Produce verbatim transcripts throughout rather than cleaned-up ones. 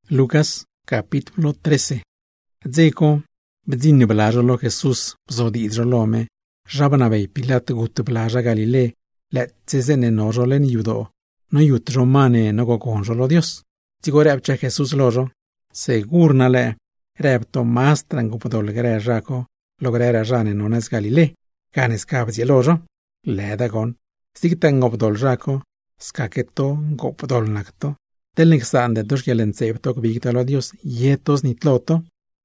Lucas capítulo trece. Dzeko bdzin blajolo Jesús bzodidrolo me jabanabei Pilat gut blaja Galile let tsezene nojolen yudo no yut romane no gogonjolo Dios. Tigo repcha Jesús lojo segurna le repto mas trangupodol grejako logrera jane nones Galile canes cabzielojo ledagon sigtangopdol jako skaketo gopdol nakto telnixande doshgelen septok vigtalo Dios yetos nitloto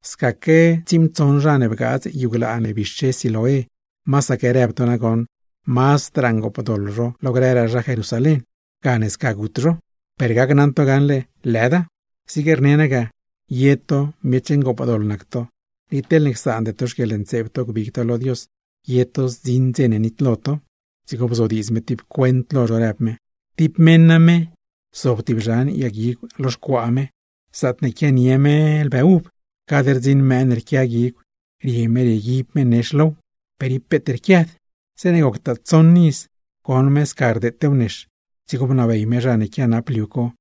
skake timton jane bgaz yuglane bische siloe masake reptonagon mas trangopodolro logrera ja Jerusalén canes cagutro pergagnanto ganle leda sigernenega yeto miechengopodol nakto litelnixande doshgelen septok vigtalo Dios yetos zinzene nitloto sigobzodisme tip cuentlo jorapme tip mename sob tip jan yagi los quame satne kianieme el beub kader zin mener kiagi rieme rigi meneshlo peri peterkiat senegokta zonnis konmes karde teunesh sigobna veime jane kiana pliuko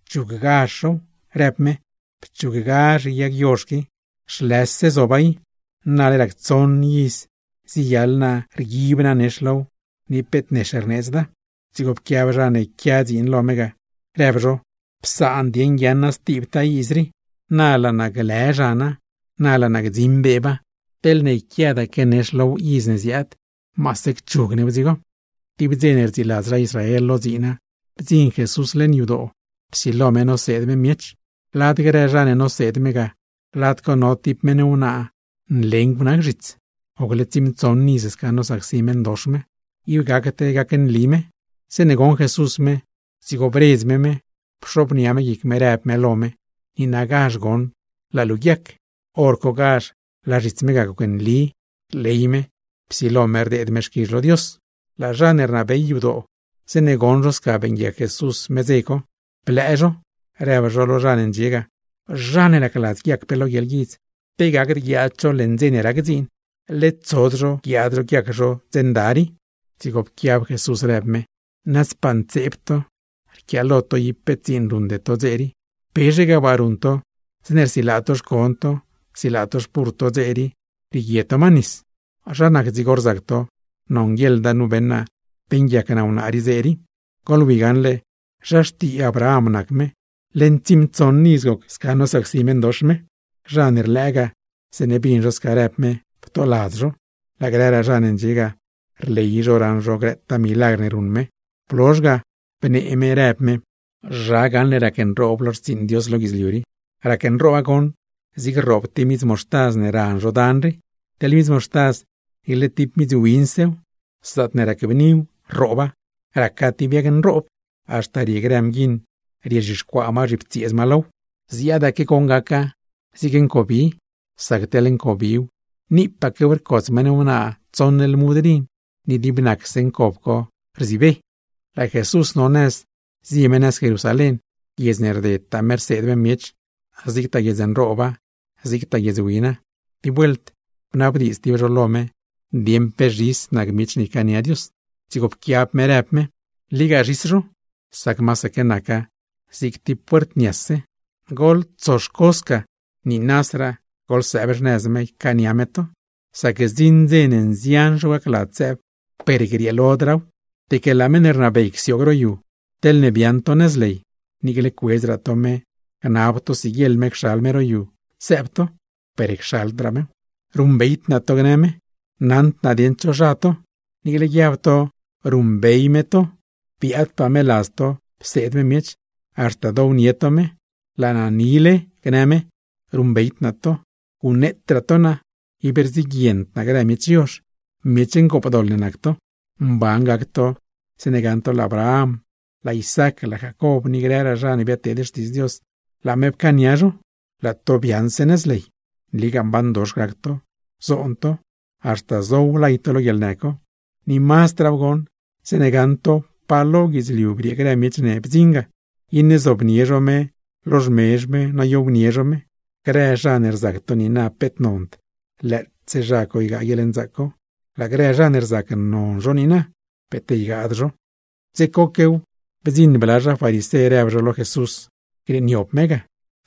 chugasho repme chugash yagyoshki shlesse zobai nalerak zonnis siyalna rigibna neshlo ni pet neshernezda sigop kiavrane kiazin lomega revro psaan dien yanas tipta izri nala naglejana nala nagzimbeba telne kiada keneshlo izneziat masek chugne bzigo tibzener zilazra Israel lozina bzin Jesus len yudo psilome no sedme miech lat grejane no sedmega lat kono tip meneuna nlengvnagritz ogletzim zonnis skanos aximen doshme iu gagate gaken lime senegon Jesús me sigobrezme me pshopniame yikmerap melome inagash gon la lugyak orko gash la ritzme gaken li leime psilomer de edmeshkirlo Dios la janerna beyudo senegon roska bengia Jesús mezeko plejo revjolo janen llega janela klat yak pelo yelgiz pegagr yacho lenzenera gzin let zodro giadro giakro zendari sigop kiab Jesús rebme nas pancepto kialoto yipetzin runde tozeri pejega varunto sner silatos konto silatos purto zeri rigieto manis ajanak zigorzakto non yelda nubena penjakana una arizeri kolviganle jasti Abraham nakme lentim tsonnizgok skanos aximen doshme janer lega senebin joskarepme ptolazro la grera janen llega rlei joran jogretta milagner unme plosga pene emerepme jagan le raken roblos sin Dios logizliuri raken roagon zig rob timiz mostaz neran jodanri telimiz mostaz ile tip mizuinseu sat nerakevniu roba rakati biagen rob hasta riegramgin riejishkwa amaripti esmalo ziada ke kongaka zigen kobi sagtelen kobiu ni pakever kosmenuna tsonel mudrin ni dibnak sen kopko recibe la Jesús nones ziemenas Jerusalén yesner de tamer sedme miech azikta yezen roba azikta yezuina di vuelt nabdis di rolome diem pejis nagmich ni kaniadios sigop kiap merapme liga jisro sakmasa kenaka zikti puertniase gol tsoshkoska ni nasra gol sabernezme kaniameto sakezinzenen zianjwa klatsep perigrielodra de que la menerna beixiogro tel nebianto nesley nigele cuezra tome canabto sigiel mexalmero yu septo perexaldrame rumbeit natogneme nant nadiencho jato nigele giavto rumbeimeto piat pamelasto sedme miech hasta do nietome la nanile gneme rumbeit nato unet tratona iberzigient nagramichios miechen copadolnenacto mbangacto seneganto la Abraham la Isaac la Jacob nigrera jan beatedestis Dios la mepcaniajo la tobiansenesley ligan bandos gacto zonto hasta zou la italo yelneco ni mas tragon seneganto palo gizliubri gremichne bzinga inezobniejome los mejme na yobniejome creja nerzacto ni na petnont let sejaco iga yelenzaco la greja nerzak non jonina peteigadro zekokeu bezin blaja farisere avjolo Jesús greniop mega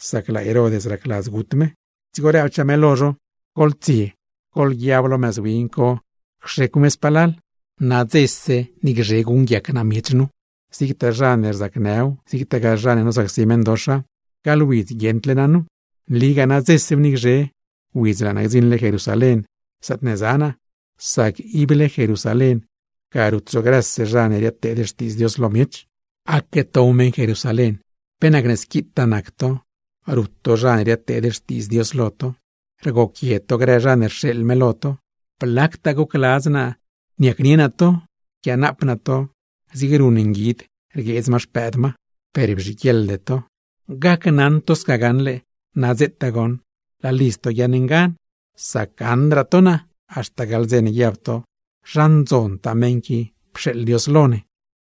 sak la Herodes raklas gutme. Tigore chameloro, kol tie, kol diablo mazwinko, xekumes palal, na zesse ni gregungyak na mietnu. Sikta janer zakneu, sikta gajane no zaksimen dosha, galwiz gentlenanu, liga na zesse ni gre, wizla na zinle Jerusalén, satnezana, sak ibele Jerusalén, carutzo grasse janer yatte destis Dios lomiech, akke toumen Jerusalén, penagnes kittanakto, rutto janer yatte destis Dios loto, rego quieto gre janer shel meloto, plakta go klazna, niakninato, kianapnato, zigeruningit, ergezmas pedma, peribjikeldeto, gakanantos kaganle, nazettagon, la listo yaningan, sakandratona, hasta galzen yapto, ranzon tamenki, pshel Dioslone.